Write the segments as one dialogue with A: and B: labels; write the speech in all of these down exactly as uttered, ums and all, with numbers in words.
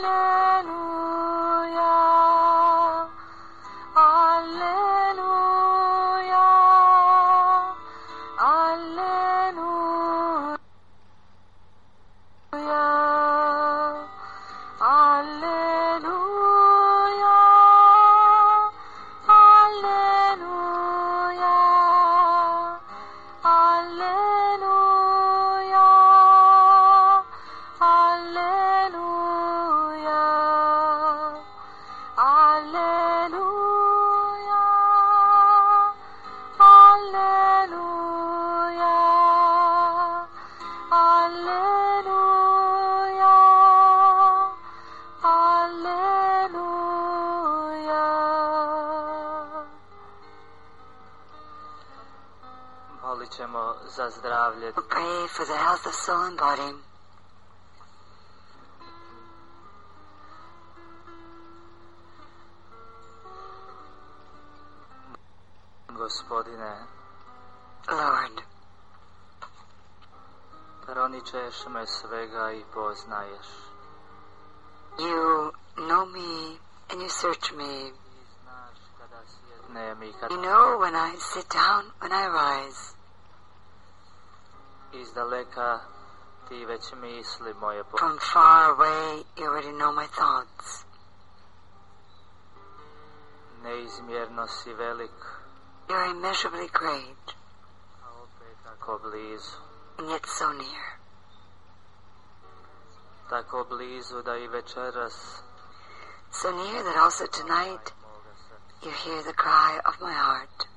A: Za zdravlje.
B: Pray for the health of soul and body.
A: Gospodine,
B: Lord,
A: proničeš me svega i poznaješ.
B: You know me and you search me. You know when I sit down, when I rise.
A: Iz daleka ti već misli moje po...
B: From far away you already know my thoughts.
A: Neizmjerno si velik.
B: You're immeasurably great.
A: A opet tako blizu.
B: And yet so near.
A: Tako blizu da i večeras.
B: So near that also tonight you hear the cry of my heart.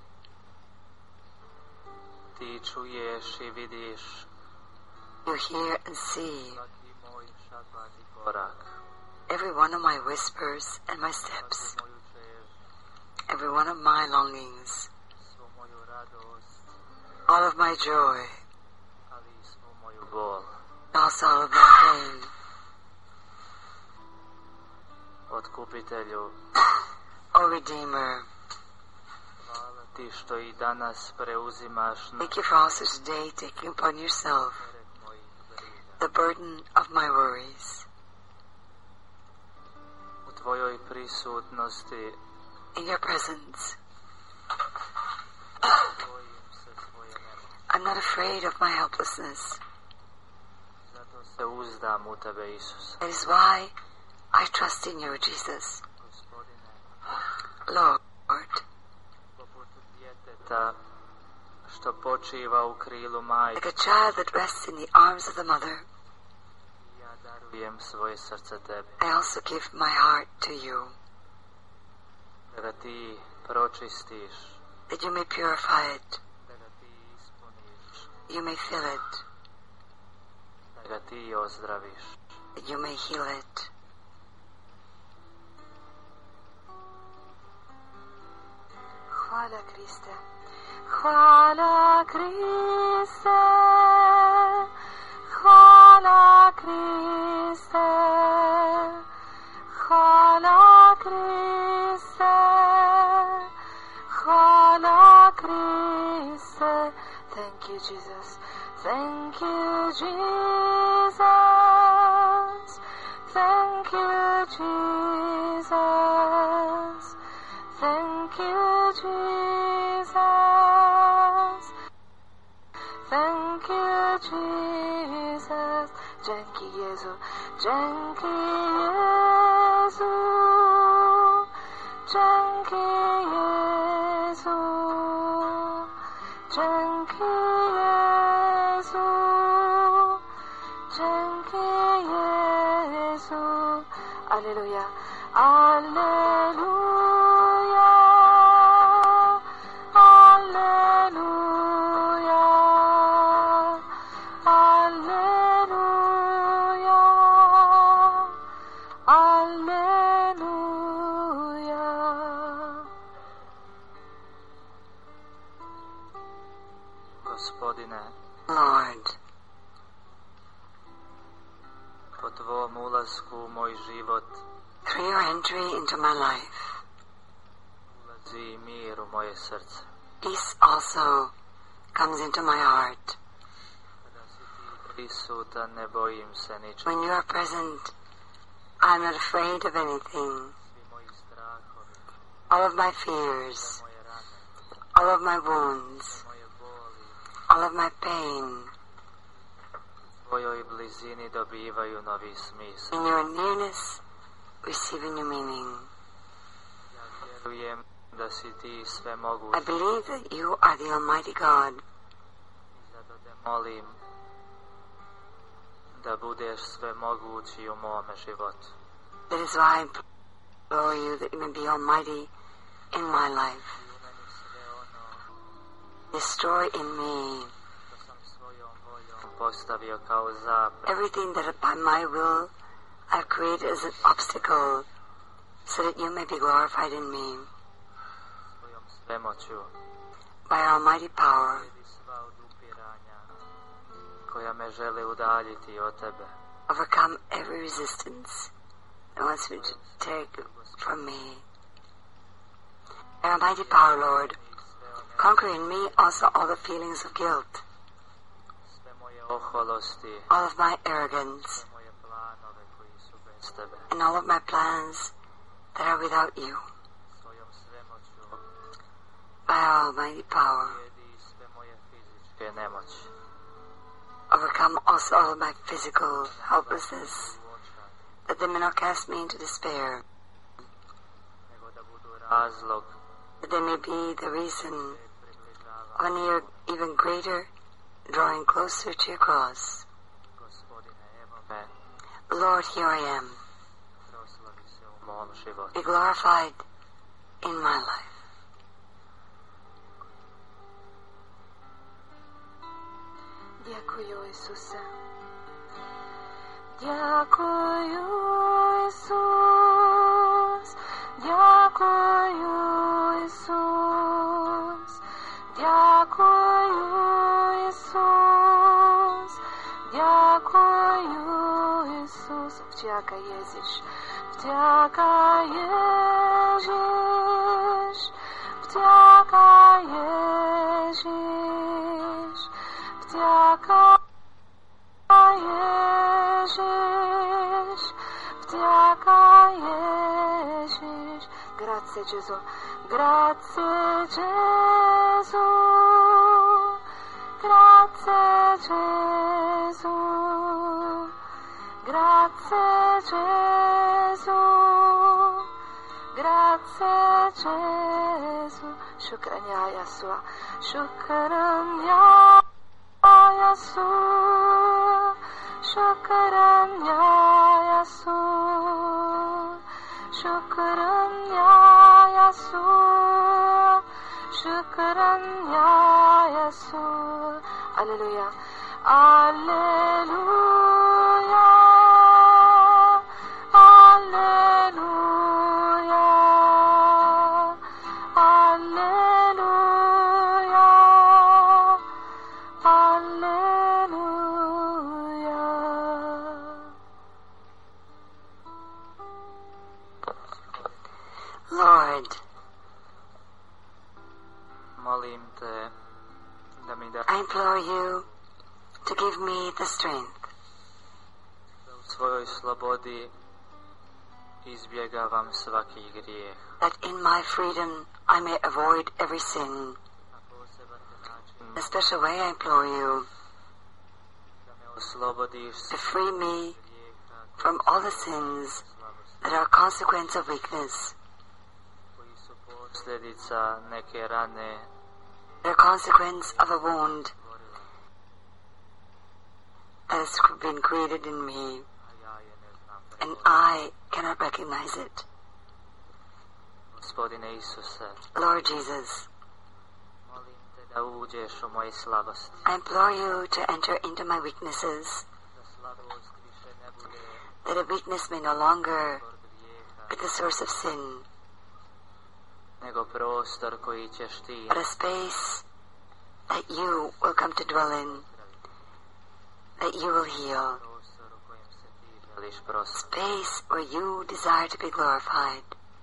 A: Ti čuješ i vidiš.
B: You hear and see
A: Svaki moj šapat i korak.
B: every one of my whispers and my steps. Every one of my longings.
A: Svu moju radost.
B: All of my joy.
A: Ali i svu moju bol.
B: Also all of my pain.
A: Otkupitelju.
B: O Redeemer,
A: Hvala ti što i danas preuzimaš
B: thank you for also today taking upon yourself the burden of my worries.
A: U tvojoj prisutnosti
B: In your presence,
A: bojim se svoje nemoći.
B: I'm not afraid of my helplessness.
A: Zato se uzdam u tebe, Isus.
B: That is why I trust in you, Jesus.
A: Gospodine,
B: Lord,
A: poput djeteta što počiva u krilu majke,
B: like a child that rests in the arms of the mother,
A: ja darujem svoje srce tebi,
B: I also give my heart to you,
A: da ga ti pročistiš,
B: that you may purify it,
A: da ga ti ispuniš,
B: you may fill it,
A: da ga ti ozdraviš.
B: that you may heal it. Hvala Kriste. Hvala Kriste. Hvala Kriste. Hvala Kriste. Hvala Kriste. Thank you, Jesus. Thank you, Jesus. Thank you, Jesus. Thank you, Jesus. Thank you, Jesus. Dzięki Jezu. Dzięki Jezu. Dzięki Jezu. Dzięki Jezu. Dzięki Jezu. Alleluja. Alleluja.
A: Gospodine,
B: Lord,
A: po tvom ulasku u moj život
B: through your entry into my life,
A: ulazi mir u moje srce.
B: peace also comes into my heart.
A: Kada si ti prisutan, ne bojim se ničega.
B: When you are present, I'm not afraid of anything. All of my fears, all of my wounds, all of my pain,
A: tvojoj blizini dobivaju novi smisao.
B: in your nearness receive a new meaning.
A: Ja vjerujem da si ti sve moguć.
B: I believe that you are the Almighty God.
A: I zato te molim da budeš sve mogući u mome životu.
B: That is why I implore you that you may be Almighty in my life.
A: I u meni sve ono
B: Destroy in me
A: što sam svojom voljom postavio kao zapravo.
B: everything that by my will I've created as an obstacle, so that you may be glorified in me.
A: Svojom svemoću
B: By your almighty power,
A: vidi sva odupiranja koja me žele udaljiti od tebe.
B: overcome every resistance that wants me to take from me. By your almighty power, Lord, conquer in me also all the feelings of guilt,
A: Sve moje oholosti,
B: all of my arrogance,
A: sve moje planove koji su bez tebe.
B: and all of my plans that are without you.
A: Svojom svemoću
B: By your almighty power,
A: vidi sve moje fizičke nemoći.
B: overcome also all of my physical helplessness,
A: U očaj,
B: that they may not cast me into despair,
A: nego da budu razlog
B: that they may be the reason
A: te približava.
B: of an ear even greater drawing closer to your cross.
A: Gospodine, evo me,
B: Lord, here I am.
A: proslavi se u mom životu.
B: Be glorified in my life.
C: Дякую, Ісусе. Дякую, Ісус. Дякую, Ісус. Дякую, Ісус. Дякую, Ісус. Вдяка Єзіш. Вдяка Єжіш. Вдяка Єжіш. Вдяка Єжіш, вдяка Єжіш. Grazie Gesù, grazie Gesù, grazie Gesù, grazie Gesù, grazie Gesù. Shukran ya Yeshua, shukran ya Yeshua, shukran ya Yeshua, shukran ya Yeshua, shukran ya Yeshua. Hallelujah, hallelujah, hallelujah, hallelujah. Hallelujah.
B: Lord,
A: Molim te da mi da
B: I implore you to give me the strength
A: u svojoj slobodi izbjegavam svaki grijeh.
B: that in my freedom I may avoid every sin.
A: Na poseban način
B: In a special way I implore you
A: da me oslobodiš
B: to
A: svih
B: free me
A: grijeha
B: from all the sins
A: slabosti
B: that are a consequence of weakness,
A: koji su posljedica neke rane
B: that are a consequence of a wound
A: stvorila,
B: that has been created in me,
A: a ja je ne znam
B: and
A: preboliti.
B: I cannot recognize it.
A: Gospodine Isuse,
B: Lord Jesus,
A: molim te da uđeš u moje slabosti,
B: I implore you to enter into my weaknesses,
A: da slabost više ne bude
B: that a weakness may no longer
A: izvor grijeha,
B: be the source of sin,
A: nego prostor koji ćeš ti
B: but a space that you will come to dwell in, that you will heal,
A: prostor u kojem se ti želiš proslaviti.
B: space where you desire to be glorified.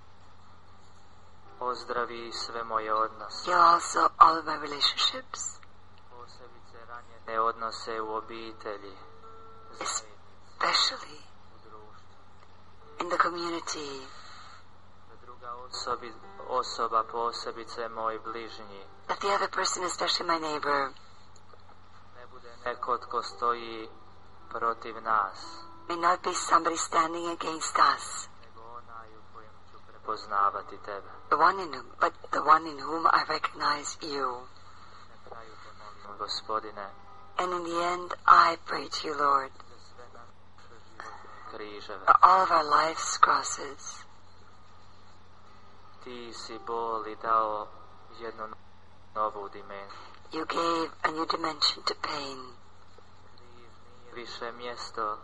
A: Ozdravi sve moje odnose,
B: Heal also all of my relationships,
A: posebice ranjene odnose u obitelji, zajednici,
B: especially
A: u društvu.
B: in the community.
A: Druga osobi, osoba, posebice moj bližnji,
B: That the other person, especially my neighbor,
A: ne bude neko tko stoji protiv nas,
B: may not be somebody standing against us,
A: nego onaj u kojem ću prepoznavati tebe.
B: the one in whom, but the one in whom I recognize you.
A: Na kraju te molim, Gospodine,
B: And in the end, I pray to you, Lord,
A: za sve naše životne križeve.
B: for all of our life's crosses.
A: Ti si boli dao jednu novu dimenziju.
B: You gave a new dimension to pain.
A: Križ nije više mjesto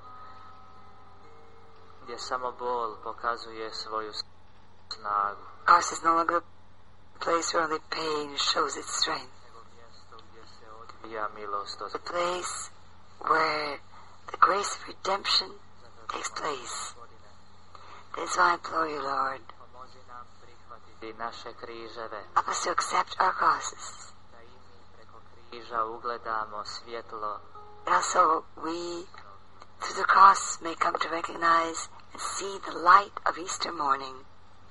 A: gdje samo bol pokazuje svoju snagu,
B: Cross is no longer a place where only pain shows its strength,
A: nego mjesto gdje se odvija milost od
B: a place where the grace of redemption takes place. That is why I implore you, Lord,
A: Pomozi nam prihvatiti naše križeve,
B: help us to accept our crosses,
A: da i mi preko križa ugledamo svjetlo
B: and also we, through the cross, may come to recognize and see the light of Easter morning.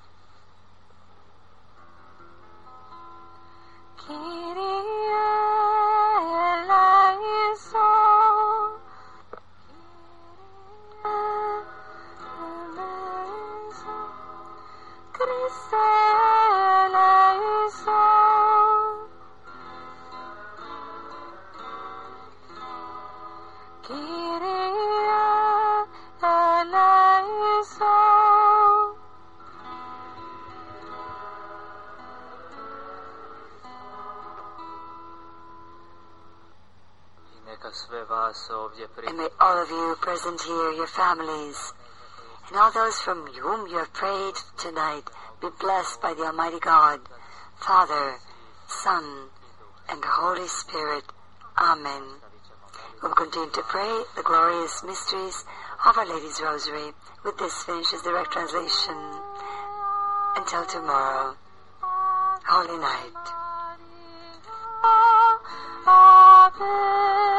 C: Kyrie eleison, Kyrie eleison, Christe eleison, Kyrie eleison.
A: i neka sve vas ovdje
B: And
A: prihvati.
B: may all of you present here, your families, and all those from whom you have prayed tonight be blessed by the Almighty God, Father, Son, and Holy Spirit. Amen. We'll continue to pray the glorious mysteries of Our Lady's Rosary. With this finishes the direct translation. Until tomorrow, Holy Night.
C: Ave